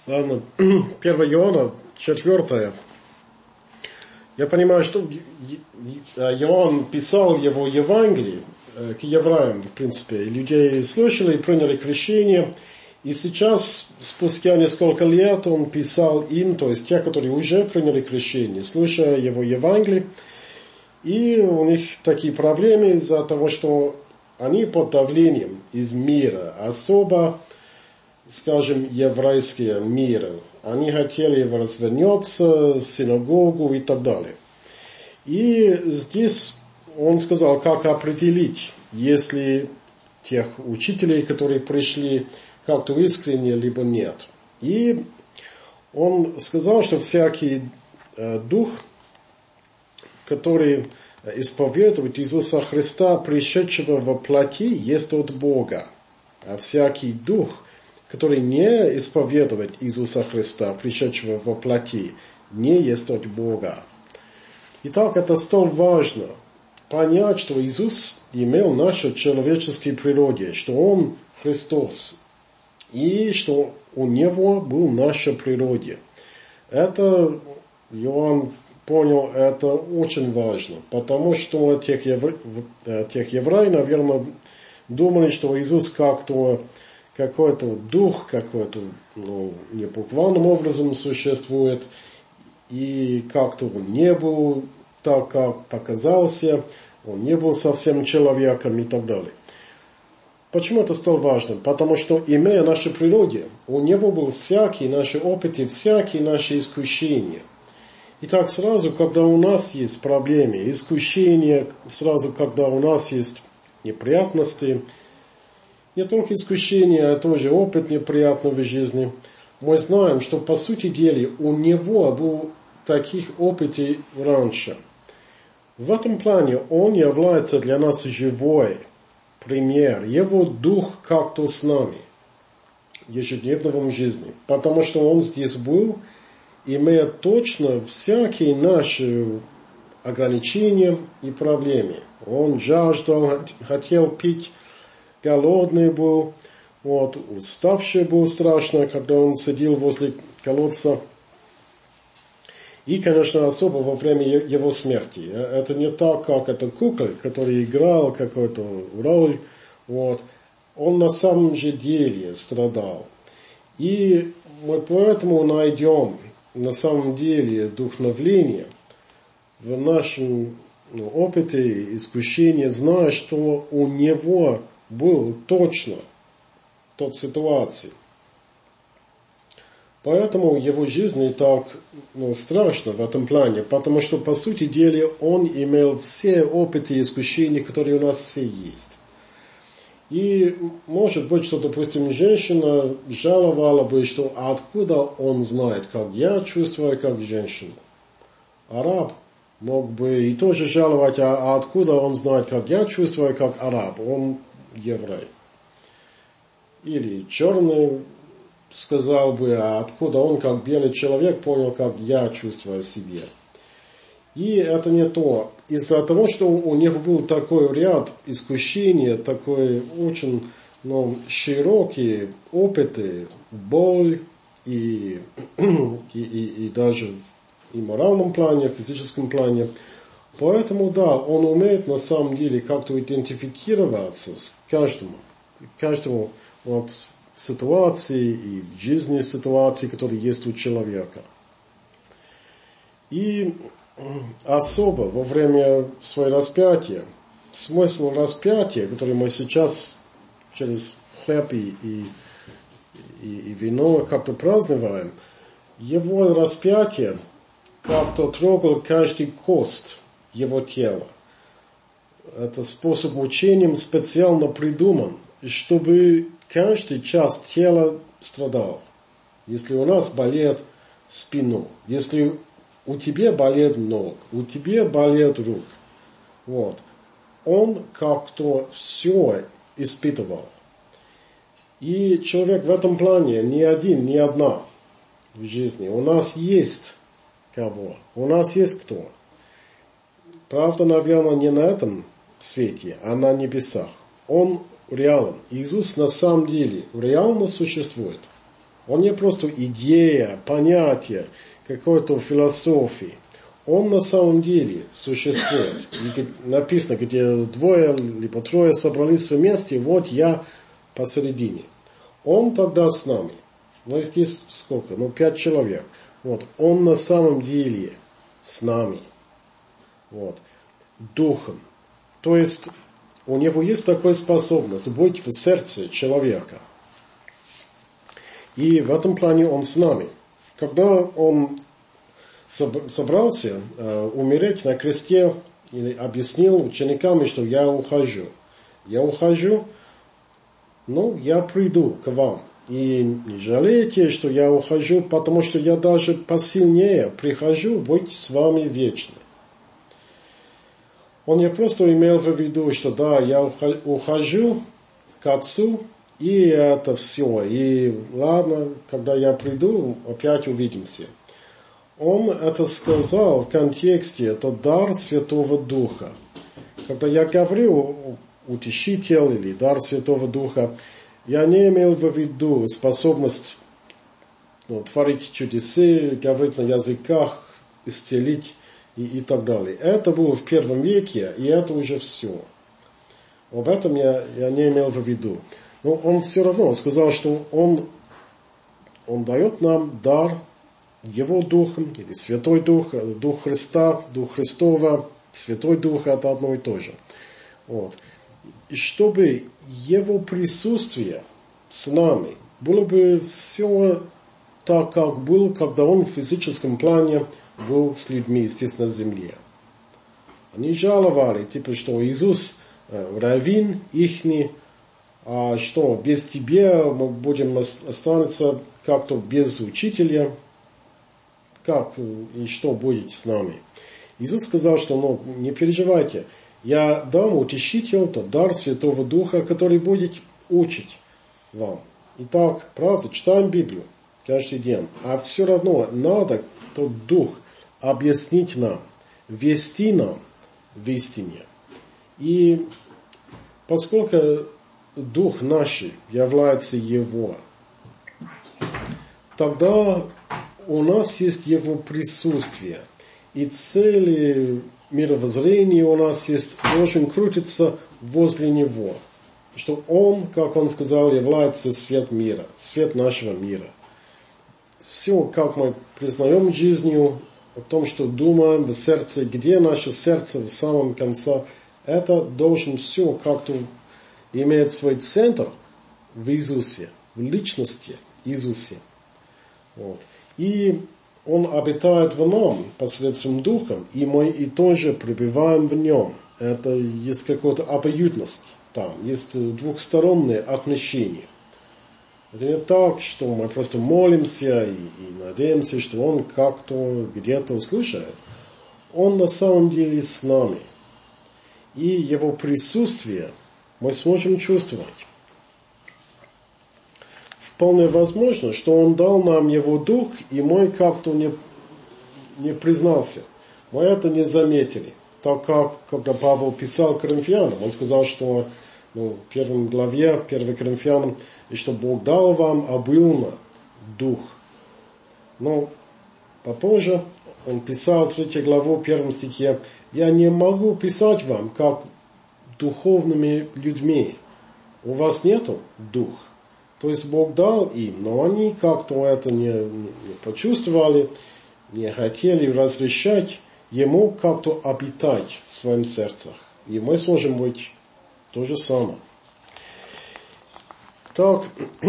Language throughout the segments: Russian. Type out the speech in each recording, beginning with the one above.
Ладно, 1 Иоанна, 4. Я понимаю, что Иоанн писал его Евангелие к евреям, в принципе, и людей слышали и приняли крещение. И сейчас, спустя несколько лет, он писал им, то есть те, которые уже приняли крещение, слушая его Евангелие. И у них такие проблемы из-за того, что они под давлением из мира, особо, скажем, еврейские мира. Они хотели развернуться, синагогу и так далее. И здесь он сказал, как определить, если тех учителей, которые пришли, как-то искренне, либо нет. И он сказал, что всякий дух, который исповедует Иисуса Христа, пришедшего во плоти, есть от Бога. А всякий дух, который не исповедует Иисуса Христа, пришедшего во плоти, не есть от Бога. Итак, это столь важно понять, что Иисус имел нашу человеческую природу, что Он Христос, и что у Него был наша природа. Это Иоанн понял, это очень важно, потому что тех евреев, наверное, думали, что Иисус как-то какой-то дух, какой-то, не буквальным образом существует, и как-то он не был так, как показался, он не был совсем человеком и так далее. Почему это столь важно? Потому что, имея нашу природу, у него был всякие наши опыты, всякие наши искушения. Итак, сразу, когда у нас есть проблемы, искушения, сразу, когда у нас есть неприятности, не только искушения, а тоже опыт неприятный в жизни, мы знаем, что по сути дела у него был таких опытов раньше. В этом плане он является для нас живой пример. Его дух как-то с нами в ежедневном жизни. Потому что он здесь был, имея точно всякие наши ограничения и проблемы. Он жаждал, хотел пить, голодный был, уставший был страшно, когда он сидел возле колодца. И, конечно, особо во время его смерти. Это не так, как это куколь, который играл какую-то роль. Он на самом же деле страдал. И мы поэтому найдем на самом деле вдохновление в нашем опыте, искушении, зная, что у него был точно тот ситуации. Поэтому его жизнь не так страшна в этом плане, потому что, по сути дела, он имел все опыты и искушения, которые у нас все есть. И может быть, что, допустим, женщина жаловала бы, что откуда он знает, как я чувствую, как женщина. Араб мог бы и тоже жаловать, а откуда он знает, как я чувствую, как араб, он еврей. Или черный сказал бы, а откуда он, как белый человек, понял, как я чувствую себя. И это не то. Из-за того, что у него был такой ряд искушений, такой очень широкие опыты, боль и даже и в моральном плане, в физическом плане. Поэтому, да, он умеет на самом деле как-то идентифицироваться с каждому ситуации и жизненной ситуации, которые есть у человека. И особо во время своего распятия, смысл распятия, который мы сейчас через хлеб и вино как-то празднуем, его распятие как-то трогал каждый кост его тела. Это способ учения специально придуман, чтобы каждый часть тела страдал. Если у нас болит спина, если у тебя болит ног, у тебя болит рук, он как-то все испытывал. И человек в этом плане не один, не одна в жизни. У нас есть кого, у нас есть кто. Правда, наверное, не на этом свете, а на небесах. Он реален. Иисус на самом деле реально существует. Он не просто идея, понятие, какой-то философии. Он на самом деле существует. И написано, где двое либо трое собрались вместе, вот я посередине. Он тогда с нами. Но здесь сколько? 5 человек. Вот. Он на самом деле с нами. Вот. Духом. То есть у него есть такая способность быть в сердце человека. И в этом плане он с нами. Когда он собрался умереть на кресте, и объяснил ученикам, что я ухожу. Я ухожу, я приду к вам. И не жалейте, что я ухожу, потому что я даже посильнее прихожу быть с вами вечно. Он не просто имел в виду, что да, я ухожу к Отцу, и это все. И ладно, когда я приду, опять увидимся. Он это сказал в контексте, это дар Святого Духа. Когда я говорю утешитель или дар Святого Духа, я не имел в виду способность творить чудеса, говорить на языках, исцелить и так далее. Это было в первом веке, и это уже все. Об этом я не имел в виду. Но он все равно сказал, что он дает нам дар Его Духом, или Святой Дух, Дух Христа, Дух Христова, Святой Дух, это одно и то же. Вот. И чтобы Его присутствие с нами было бы все так, как было, когда Он в физическом плане был с людьми здесь на земле. Они жаловали, что Иисус раввин ихний, а что без тебя мы будем останаться как-то без учителя, как и что будет с нами. Иисус сказал, что не переживайте, я дам утешитель, тот дар Святого Духа, который будет учить вам. Итак, правда, читаем Библию каждый день, а все равно надо тот Дух объяснить нам, вести нам в истине. И поскольку Дух наш является Его, тогда у нас есть Его присутствие. И целый мировоззрение у нас есть, должен крутиться возле Него. Что Он, как Он сказал, является свет мира, свет нашего мира. Все, как мы признаем жизнью, о том, что думаем в сердце, где наше сердце в самом конце, это должен все как-то иметь свой центр в Иисусе, в личности Иисусе. Вот. И Он обитает в нам посредством Духа, и мы и тоже пребываем в Нем. Это есть какая-то обоюдность там, есть двухсторонние отношения. Это не так, что мы просто молимся и надеемся, что Он как-то где-то услышит. Он на самом деле с нами. И Его присутствие мы сможем чувствовать. Вполне возможно, что Он дал нам Его Дух, и мы как-то не признался. Мы это не заметили. Так как, когда Павел писал Коринфянам, он сказал, что в 1 главе, 1 Коринфянам, и что Бог дал вам обильно Дух. Но попозже он писал в 3 главу, 1 стихе, «Я не могу писать вам, как духовными людьми. У вас нету Дух». То есть Бог дал им, но они как-то это не почувствовали, не хотели разрешать Ему как-то обитать в своем сердце. И мы сможем быть то же самое. Так,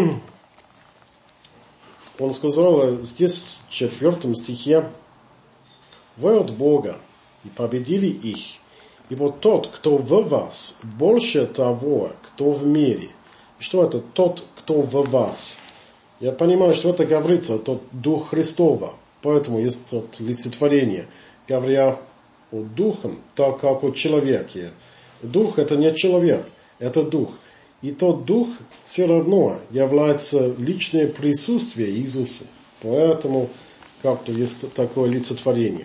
он сказал здесь в 4 стихе, «Вы от Бога и победили их, ибо тот, кто в вас, больше того, кто в мире». Что это тот, кто в вас? Я понимаю, что это говорится, тот Дух Христова, поэтому есть тот олицетворение, говоря о Духом, так как о человеке. Дух это не человек, это Дух. И тот Дух все равно является личное присутствие Иисуса. Поэтому как-то есть такое олицетворение.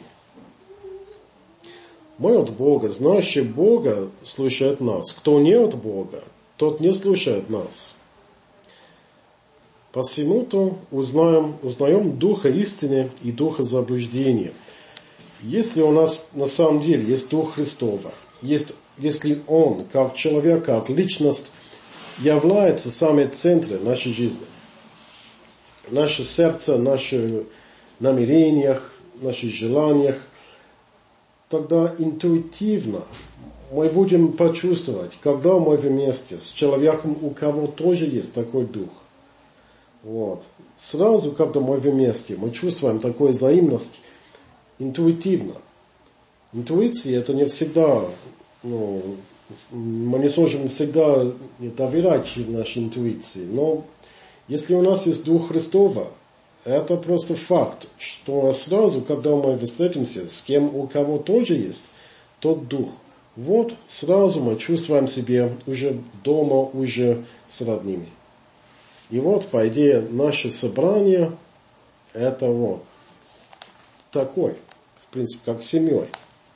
Мы от Бога, знающий Бога, слушает нас. Кто не от Бога, тот не слушает нас. Посему-то узнаем духа истины и духа заблуждения. Если у нас на самом деле есть Дух Христова, если Он, как человек, как личность, является самым центром нашей жизни, наше сердце, наши намерения, наших желаниях, тогда интуитивно мы будем почувствовать, когда мы вместе с человеком, у кого тоже есть такой дух. Вот. Сразу, когда мы вместе, мы чувствуем такую взаимность интуитивно. Интуиция это не всегда, мы не сможем всегда доверять нашей интуиции, но если у нас есть Дух Христова, это просто факт, что сразу, когда мы встретимся с кем, у кого тоже есть тот Дух, вот сразу мы чувствуем себя уже дома, уже с родными. И вот, по идее, наше собрание, это вот такой, в принципе, как семьей.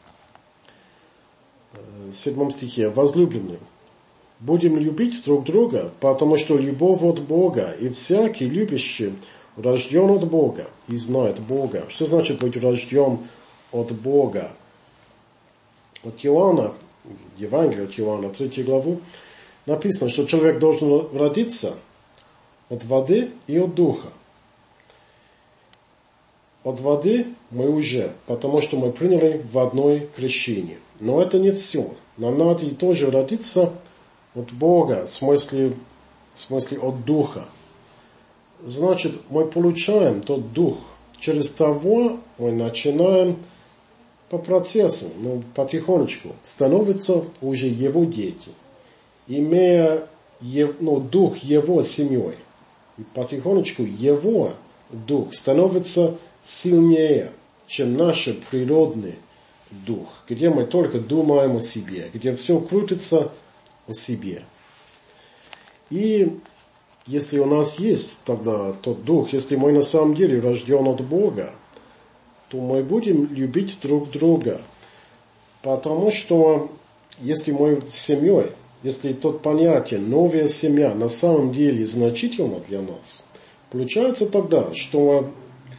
В 7 стихе. Возлюбленные, будем любить друг друга, потому что любовь от Бога, и всякий любящий рожден от Бога и знает Бога. Что значит быть рожден от Бога? От Иоанна, Евангелие от Иоанна, 3 главу, написано, что человек должен родиться от воды и от духа. От воды мы уже, потому что мы приняли в одной крещение. Но это не все. Нам надо и тоже родиться от Бога, в смысле от духа. Значит, мы получаем тот дух. Через того мы начинаем по процессу, потихонечку, становятся уже его дети, имея дух его семьей. И потихонечку его дух становится сильнее, чем наш природный дух, где мы только думаем о себе, где все крутится о себе. И если у нас есть тогда тот дух, если мы на самом деле рожден от Бога, то мы будем любить друг друга. Потому что если мы в семье, если тот понятие новая семья на самом деле значительно для нас, получается тогда, что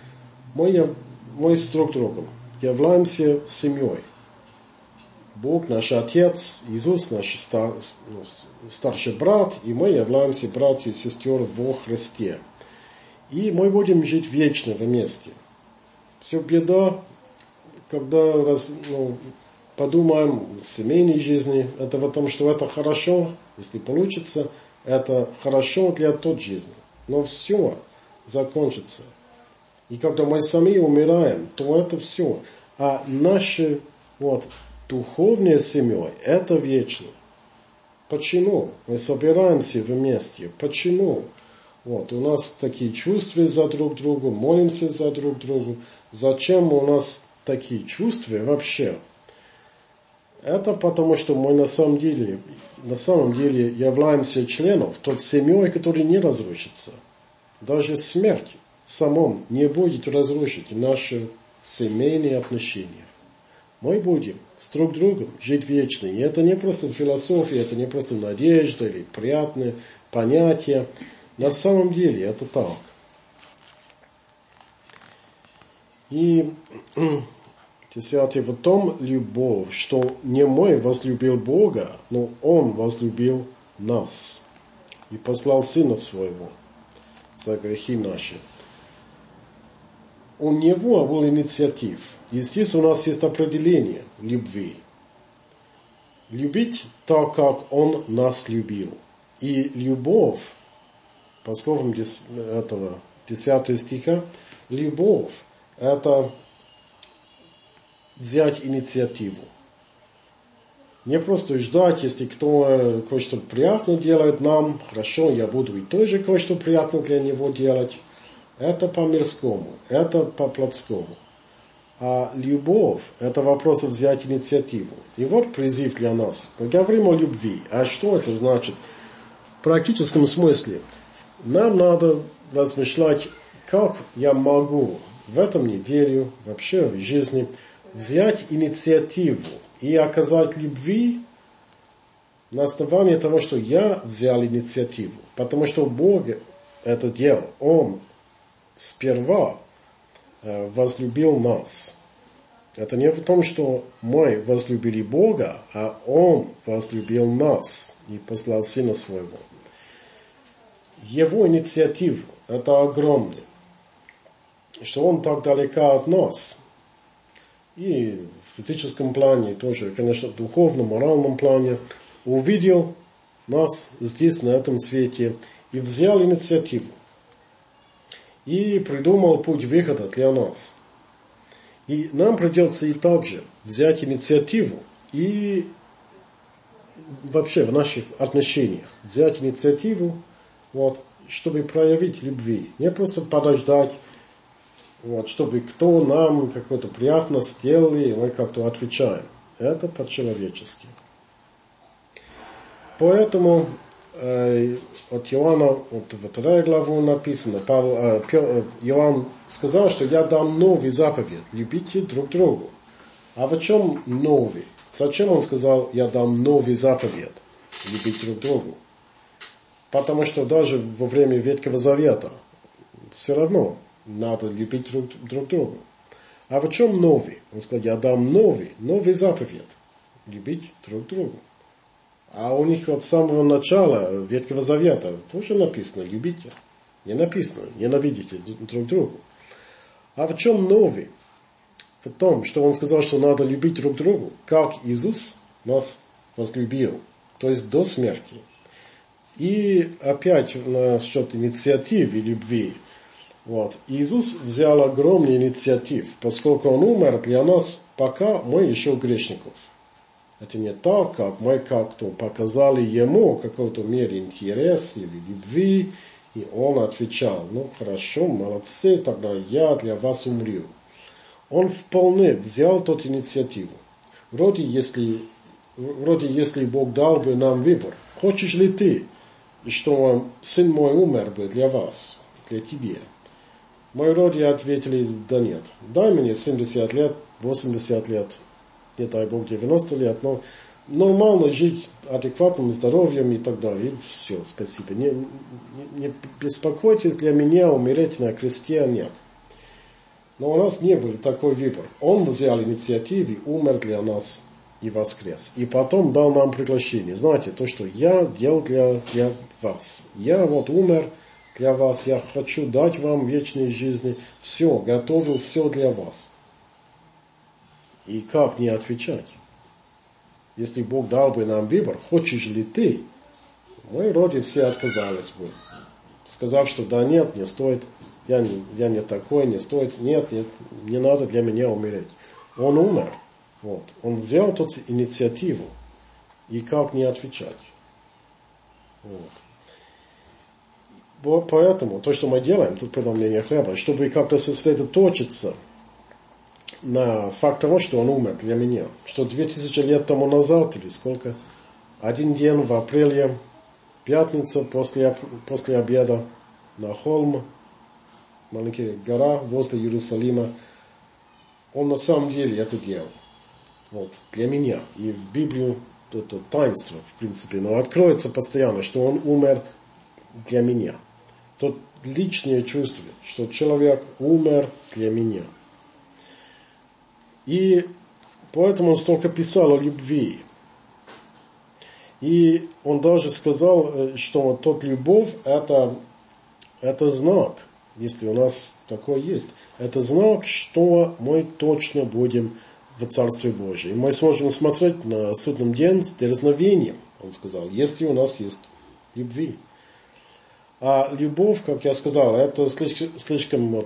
мы с друг другом являемся семьей. Бог наш Отец, Иисус наш старший брат, и мы являемся братья и сестры во Христе. И мы будем жить вечно вместе. Все беда, когда подумаем о семейной жизни, это в том, что это хорошо, если получится, это хорошо для той жизни. Но все закончится. И когда мы сами умираем, то это все. А наша духовная семья, это вечно. Почему? Мы собираемся вместе. Почему? У нас такие чувства за друг друга, молимся за друг друга. Зачем у нас такие чувства вообще? Это потому, что мы на самом деле являемся членом той семьи, которая не разрушится. Даже смерть самом не будет разрушить наши семейные отношения. Мы будем с друг другом жить вечно. И это не просто философия, это не просто надежда или приятное понятие. На самом деле это так. И 10 в том любовь, что не мы возлюбил Бога, но Он возлюбил нас и послал Сына Своего за грехи наши. У Него был инициатив. И здесь у нас есть определение любви. Любить так, как Он нас любил. И любовь, по словам этого 10 стиха, любовь – это взять инициативу. Не просто ждать, если кто кое-что приятное делает нам, хорошо, я буду и тоже кое-что приятное для него делать. Это по-мирскому, это по-плотскому. А любовь – это вопрос взять инициативу. И вот призыв для нас. Мы говорим о любви. А что это значит? В практическом смысле нам надо размышлять, как я могу в этом неделе, вообще в жизни, взять инициативу и оказать любви на основании того, что я взял инициативу. Потому что Бог это делал. Он сперва возлюбил нас. Это не в том, что мы возлюбили Бога, а Он возлюбил нас и послал Сына Своего. Его инициатива – это огромный, что Он так далеко от нас. И в физическом плане, тоже, конечно, в духовном, моральном плане, увидел нас здесь, на этом свете, и взял инициативу. И придумал путь выхода для нас. И нам придется и также взять инициативу и вообще в наших отношениях взять инициативу, чтобы проявить любви. Не просто подождать, чтобы кто нам какое-то приятно сделали, и мы как-то отвечаем. Это по-человечески. Поэтому от Иоанна, во 2 главу написано, Иоанн сказал, что я дам новый заповедь, любите друг друга. А в чем новый? Зачем он сказал, я дам новый заповедь, любить друг друга? Потому что даже во время Ветхого Завета все равно надо любить друг друга. А в чем новый? Он сказал, я дам новый заповедь, любить друг друга. А у них от самого начала Ветхого Завета тоже написано, любите. Не написано, ненавидите друг друга. А в чем новый? В том, что он сказал, что надо любить друг друга, как Иисус нас возлюбил. То есть до смерти. И опять насчет инициативы любви. Иисус взял огромный инициатив, поскольку Он умер для нас, пока мы еще грешников. Это не так, как мы как-то показали Ему в какой-то мере интерес или любви, и Он отвечал, хорошо, молодцы, тогда я для вас умру. Он вполне взял тот инициативу. Вроде если Бог дал бы нам выбор, хочешь ли ты, что сын мой умер бы для вас, для тебя? Мы вроде ответили, да нет, дай мне 70 лет, 80 лет, не дай Бог 90 лет, но нормально жить адекватным здоровьем и так далее. И все, спасибо. Не беспокойтесь, для меня умереть на кресте нет. Но у нас не был такой выбор. Он взял инициативу, умер для нас и воскрес. И потом дал нам приглашение. Знаете, то, что я делал для вас. Я умер для вас, я хочу дать вам вечной жизни. Все, готовил все для вас. И как не отвечать? Если Бог дал бы нам выбор, хочешь ли ты? Мы вроде все отказались бы. Сказав, что да нет, не стоит. Я не такой, не стоит. Нет, не надо для меня умереть. Он умер. Он взял тут инициативу. И как не отвечать? Поэтому то, что мы делаем, тут преломление хлеба, чтобы как-то сосредоточиться на факт того, что он умер для меня. Что 2000 лет тому назад, или сколько, один день в апреле, пятница после обеда на холм, маленькая гора возле Иерусалима, он на самом деле это делал. Для меня. И в Библию это таинство, в принципе, но откроется постоянно, что он умер для меня. То личное чувство, что человек умер для меня. И поэтому он столько писал о любви. И он даже сказал, что тот любовь это знак, если у нас такой есть. Это знак, что мы точно будем в Царстве Божьем. И мы сможем смотреть на судном день с дерзновением, он сказал, если у нас есть любви. А любовь, как я сказал, это слишком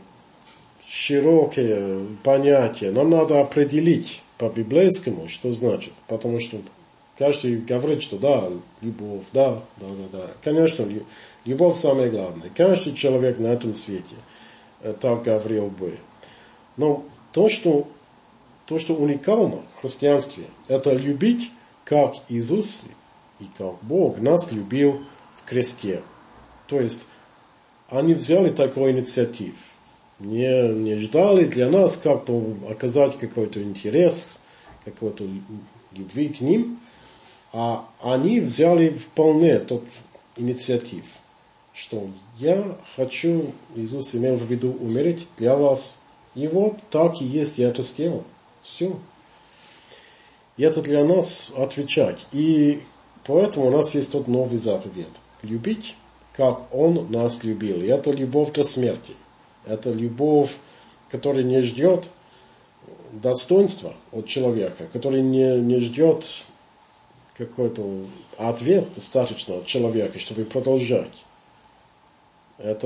широкое понятие. Нам надо определить по-библейскому, что значит. Потому что каждый говорит, что да, любовь, да. Конечно, любовь самое главное. Каждый человек на этом свете так говорил бы. Но то, что уникально в христианстве, это любить, как Иисус и как Бог нас любил в кресте. То есть, они взяли такой инициатив. Не ждали для нас как-то оказать какой-то интерес, какой-то любви к ним, а они взяли вполне тот инициатив, что я хочу, Иисус имел в виду, умереть для вас. И вот так и есть, я это сделал. Все. И это для нас отвечать. И поэтому у нас есть тот новый заповедь. Любить, как Он нас любил. И это любовь до смерти. Это любовь, которая не ждет достоинства от человека, который не ждет какой-то ответ достаточно от человека, чтобы продолжать. Это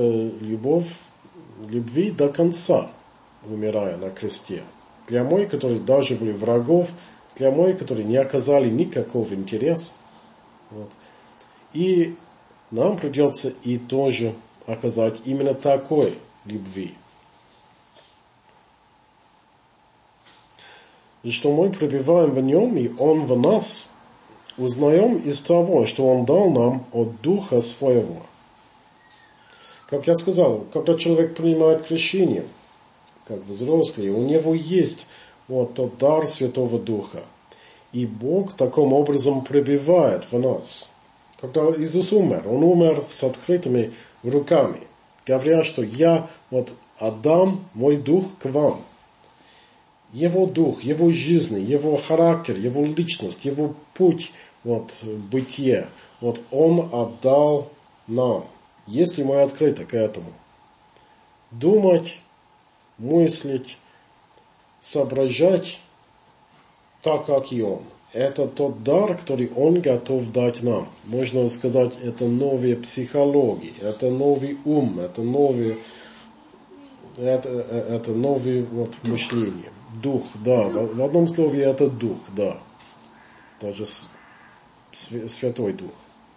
любви до конца, умирая на кресте. Для моих, которые даже были врагов, для моих, которые не оказали никакого интереса. Вот. И нам придется и тоже оказать именно такой любви. И что мы пребываем в Нем, и Он в нас, узнаем из того, что Он дал нам от Духа Своего. Как я сказал, когда человек принимает крещение, как взрослый, у него есть вот тот дар Святого Духа. И Бог таким образом пребывает в нас. Когда Иисус умер, Он умер с открытыми руками, говоря, что я вот отдам мой дух к вам. Его дух, его жизнь, его характер, его личность, его путь, вот, бытие, вот Он отдал нам, если мы открыты к этому. Думать, мыслить, соображать так, как и Он. Это тот дар, который Он готов дать нам. Можно сказать, это новая психология, это новый ум, это новое вот мышление. Дух, да. В одном слове это дух, да. Даже Святой Дух.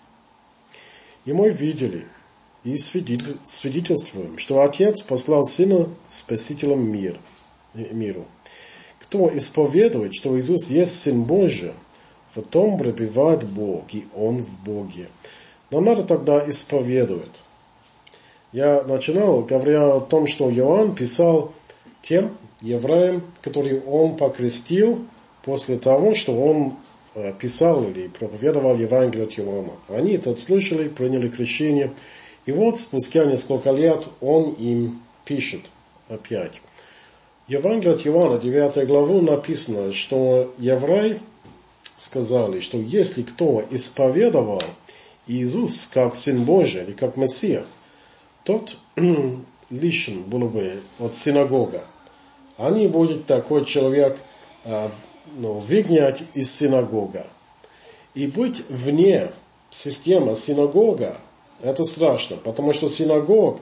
И мы видели и свидетельствуем, что Отец послал Сына Спасителем миру. Кто исповедует, что Иисус есть Сын Божий, в том пребывает Бог, и Он в Боге. Нам надо тогда исповедовать. Я начинал, говоря о том, что Иоанн писал тем евреям, которые он покрестил после того, что он писал или проповедовал Евангелие от Иоанна. Они это слышали, приняли крещение. И вот спустя несколько лет он им пишет опять. Евангелие от Иоанна, 9 главу, написано, что евреи сказали, что если кто исповедовал Иисус как Сын Божий или как Мессия, тот лишен был бы от синагога. Они будут такой человек выгнать из синагога. И быть вне системы синагога, это страшно, потому что синагог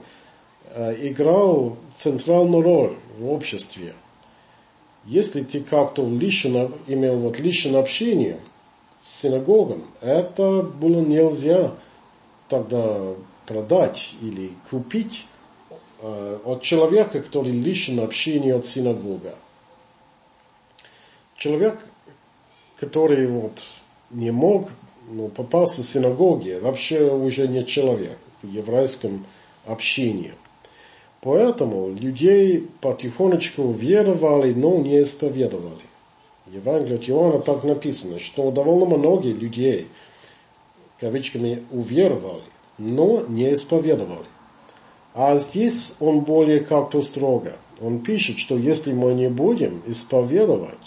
играл центральную роль в обществе. Если ты как-то имел личное общение с синагогом, это было нельзя тогда продать или купить от человека, который лишен общения от синагога. Человек, который не мог попасть в синагоги, вообще уже не человек в еврейском общении. Поэтому людей потихонечку веровали, но не исповедовали. В Евангелии от Иоанна так написано, что довольно много людей, кавычками, уверовали, но не исповедовали. А здесь он более как-то строго. Он пишет, что если мы не будем исповедовать,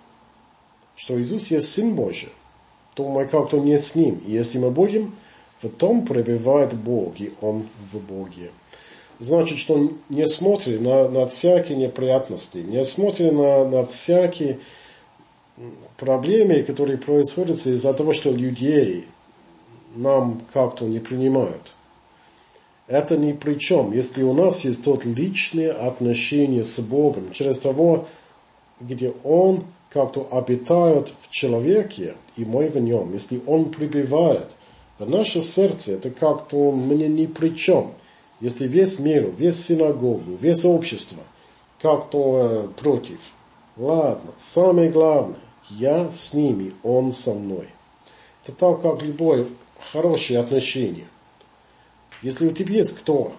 что Иисус есть Сын Божий, то мы как-то не с Ним. И если мы будем, в том пребывает Бог, и Он в Боге. Значит, что не смотри на всякие неприятности, не смотри на всякие проблемы, которые происходят из-за того, что людей нам как-то не принимают. Это ни при чем, если у нас есть тот личное отношение с Богом, через того, где Он как-то обитает в человеке, и мы в нем. Если Он пребывает в наше сердце, это как-то мне ни при чем. Если весь мир, весь синагогу, весь общество как-то против. Ладно, самое главное, я с ними, Он со мной. Это так, как любое хорошее отношение. Если у тебя есть кто,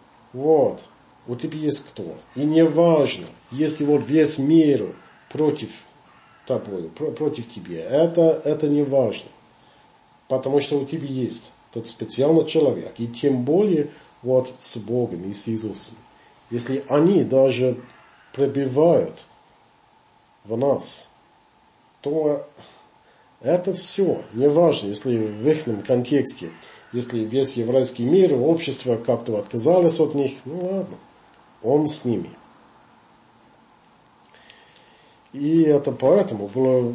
у тебя есть кто. И не важно, если весь мир против тобой, против тебя, это не важно. Потому что у тебя есть тот специальный человек, и тем более вот с Богом и с Иисусом. Если они даже пребывают в нас, то это все не важно, если в их контексте, если весь еврейский мир, общество как-то отказались от них, ну ладно, он с ними. И это поэтому было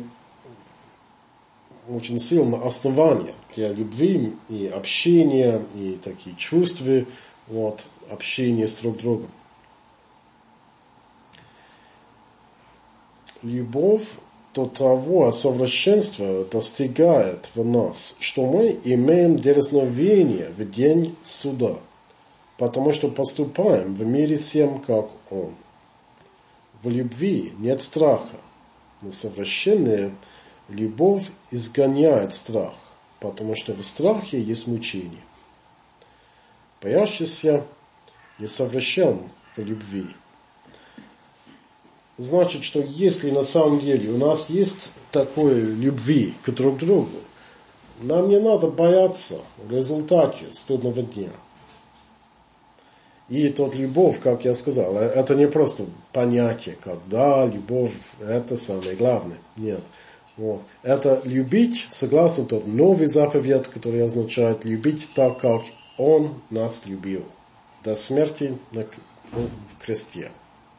очень сильное основание для любви и общения, и такие чувства, вот, общения с друг другом. Любовь до того совершенства достигает в нас, что мы имеем дерзновение в день суда, потому что поступаем в мире всем, как Он. В любви нет страха, но совершенная любовь изгоняет страх, потому что в страхе есть мучение. Боящийся несовершен в любви. Значит, что если на самом деле у нас есть такой любви к друг другу, нам не надо бояться в результате судного дня. И тот любовь, как я сказал, это не просто понятие, как да, любовь, это самое главное. Нет. Вот. Это любить, согласно тот новый заповедь, который означает любить так, как Он нас любил. До смерти в кресте.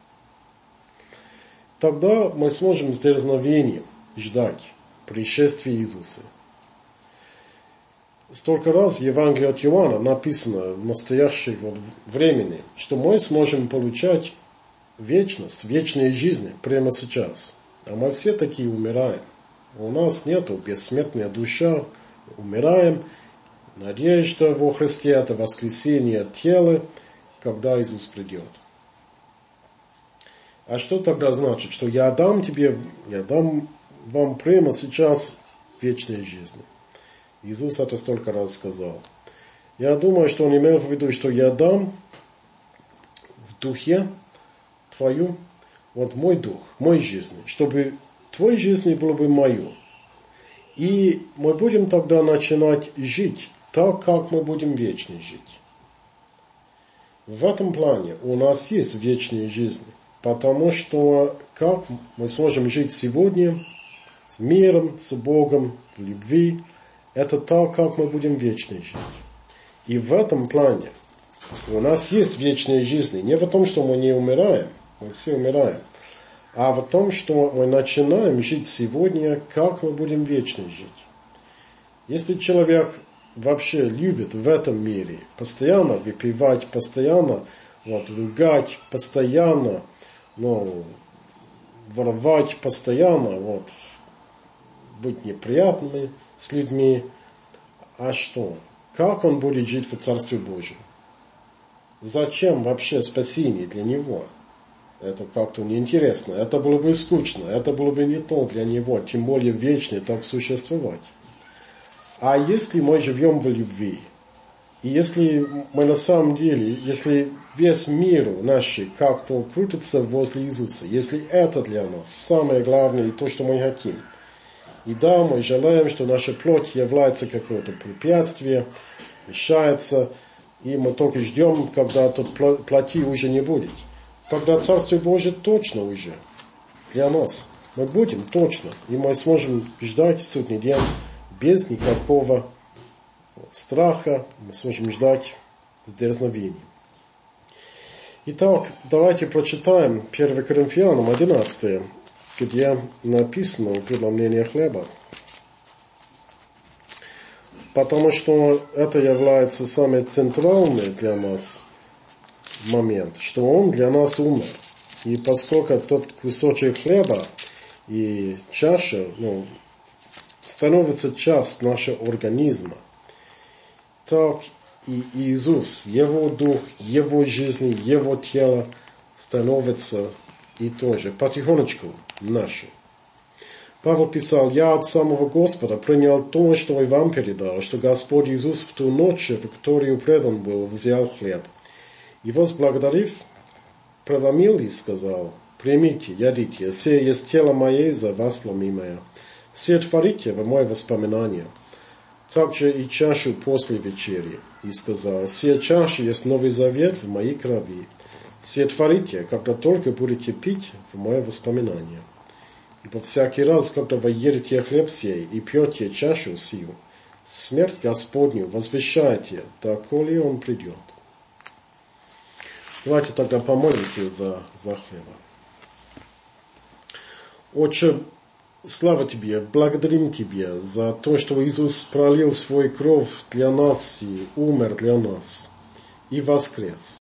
Тогда мы сможем с дерзновением ждать пришествия Иисуса. Столько раз в Евангелии от Иоанна написано в настоящем времени, что мы сможем получать вечность, вечную жизнь прямо сейчас. А мы все такие умираем. У нас нету бессмертная душа, умираем. Надежда во Христе – это воскресение тела, когда Иисус придет. А что тогда значит? Что я дам вам прямо сейчас вечной жизни. Иисус это столько раз сказал. Я думаю, что Он имел в виду, что я дам в духе твою, вот мой дух, мой жизнь, чтобы твой жизнь было бы мою. И мы будем тогда начинать жить так, как мы будем вечно жить. В этом плане у нас есть вечная жизнь. Потому что как мы сможем жить сегодня с миром, с Богом, в любви, это так, как мы будем вечно жить. И в этом плане у нас есть вечная жизнь. Не в том, что мы не умираем, мы все умираем, а в том, что мы начинаем жить сегодня, как мы будем вечно жить. Если человек вообще любит в этом мире постоянно выпивать, постоянно ругать, постоянно воровать, постоянно быть неприятными с людьми, а что? Как он будет жить в Царстве Божьем? Зачем вообще спасение для него? Это как-то неинтересно, это было бы скучно, это было бы не то для него, тем более вечно так существовать. А если мы живем в любви, и если мы на самом деле, если весь мир наш как-то крутится возле Иисуса, если это для нас самое главное и то, что мы хотим, и да, мы желаем, что наша плоть является какое-то препятствие, мешается, и мы только ждем, когда тут плоти уже не будет, тогда Царствие Божие точно уже для нас. Мы будем точно, и мы сможем ждать судный день без никакого страха, мы сможем ждать с дерзновением. Итак, давайте прочитаем 1 Коринфянам 11, где написано о преломлении хлеба. Потому что это является самый центральный для нас момент, что Он для нас умер. И поскольку тот кусочек хлеба и чаша становится часть нашего организма, так и Иисус, Его Дух, Его жизнь, Его тело становится и тоже потихонечку нашим. Павел писал: «Я от самого Господа принял то, что и вам передал, что Господь Иисус в ту ночь, в которую предан был, взял хлеб, и возблагодарив, преломил и сказал: примите, ядите, сие есть тело мое за вас ломимое, сие творите в мое воспоминание. также и чашу после вечери, и сказал: «Сия чаша есть новый завет в моей крови. Сие творите, когда только будете пить, в мое воспоминание. Ибо всякий раз, когда вы едите хлеб сей и пьете чашу сию, смерть Господню возвещайте, доколе он придет». Давайте тогда помолимся за хлеба. Отче, слава Тебе, благодарим Тебя за то, что Иисус пролил свою кровь для нас и умер для нас, и воскрес.